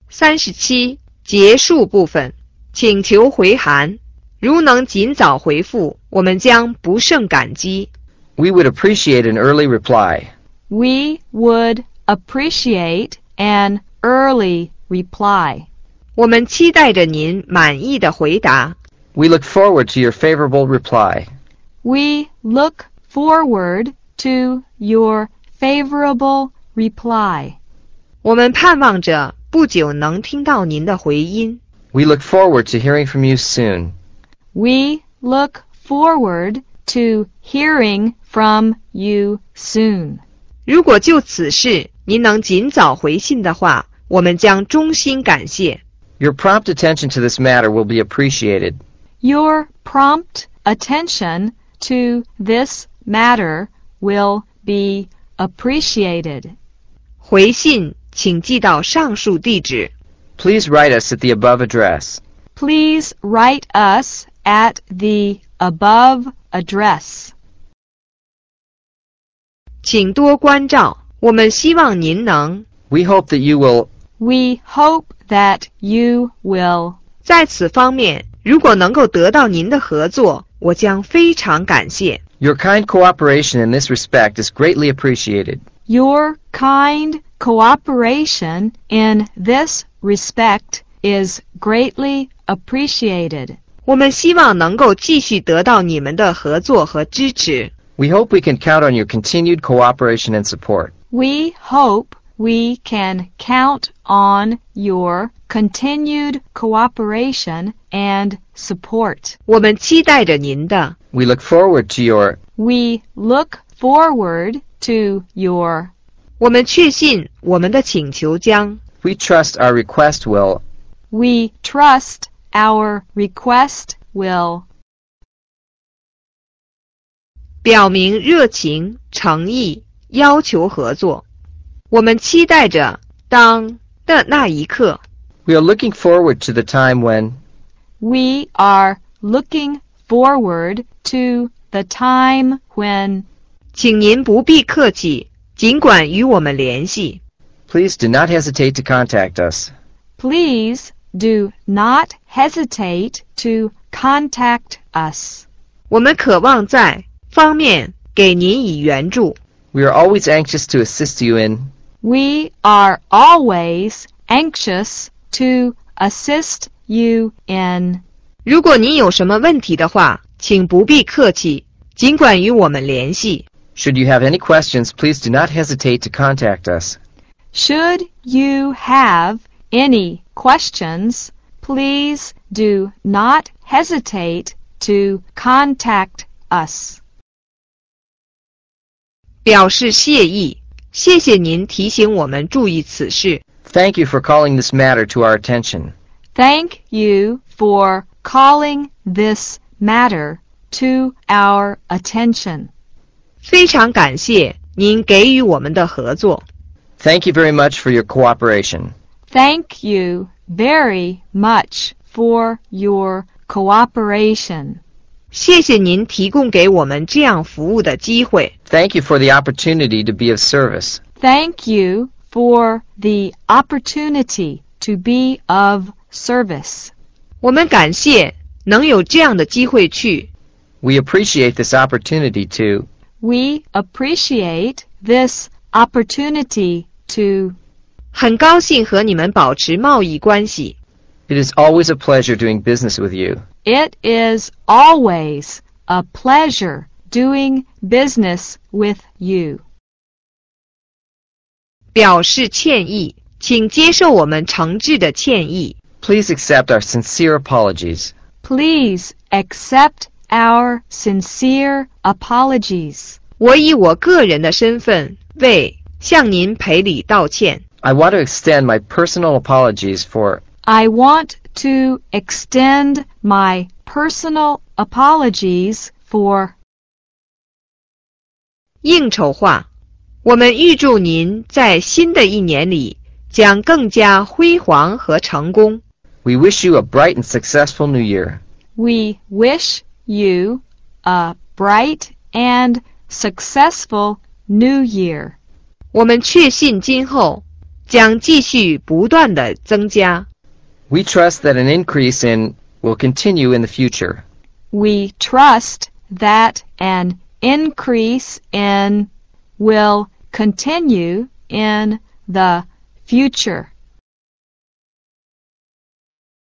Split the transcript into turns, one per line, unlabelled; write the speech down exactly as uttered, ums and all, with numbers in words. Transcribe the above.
三十七结束部分，请求回函，如能尽早回复，我们将不胜感激。
We would appreciate an early reply.
We would appreciate an early reply.
我们期待着您满意的回答。
We look forward to your favorable reply.
We look forward to your favorable reply.
我们盼望着不久能听到您的回音。
We look forward to hearing from you soon.
We look forward to hearing from you soon.
如果就此事您能尽早回信的话，我们将衷心感谢。
Your prompt attention to this matter will be appreciated.
Your prompt attention to this matter will be appreciated.
回信请寄到上述地址。
Please write us at the above address.
Please write us at the above address.
请多关照，我们希望您能。
We hope that you will.
We hope that you will.
在此方面，如果能够得到您的合作，我将非常感谢。
Your kind cooperation in this respect is greatly appreciated.
Your kind cooperation in this respect is greatly appreciated.
我们希望能够继续得到你们的合作和支持。
We hope we can count on your continued cooperation and support.
We hope we can count on your continued cooperation and support.
我们期待着您的。
We look forward to your.
We look forward to your.
我们确信我们的请求将。
We trust our request will.
We trust our request will.
表明热情、诚意，要求合作。我们期待着当的那一刻。
We are looking forward to the time when.
We are looking forward to the time when.
请您不必客气，尽管与我们联系。
Please do not hesitate to contact us.
Please do not hesitate to contact us.
我们渴望在方面给您以援助。
We are always anxious to assist you in.
We are always anxious to assist you in.
如果您有什么问题的话，请不必客气，尽管与我们联系。
Should you have any questions, please do not hesitate to contact us.
Should you have any questions, please do not hesitate to contact us.
表示谢意，谢谢您提醒我们注意此事。
Thank you for calling this matter to our attention.
Thank you for calling this matter to our attention.
非常感谢您给予我们的合作。
Thank you very much for your cooperation.
Thank you very much for your cooperation.
谢谢您提供给我们这样服务的机会。
Thank you for the opportunity to be of service.
Thank you for the opportunity to be of service.
我们感谢能有这样的机会去。
We appreciate this opportunity to.
We appreciate this opportunity to.
很高兴和你们保持贸易关系。
It is always a pleasure doing business with you.
It is always a pleasure doing business with you.
表示歉意，请接受我们诚挚的歉意。
Please accept our sincere apologies.
Please accept our sincere apologies.
我以我个人的身份为向您赔礼道歉。
I want to extend my personal apologies for.
I want to extend my personal apologies for.
应酬话，我们预祝您在新的一年里将更加辉煌和成功。
We wish you a bright and successful new year.
We wish you a bright and successful new year.
我们确信今后将继续不断地增加。
We trust that an increase in will continue in the future.
We trust that an increase in will continue in the future.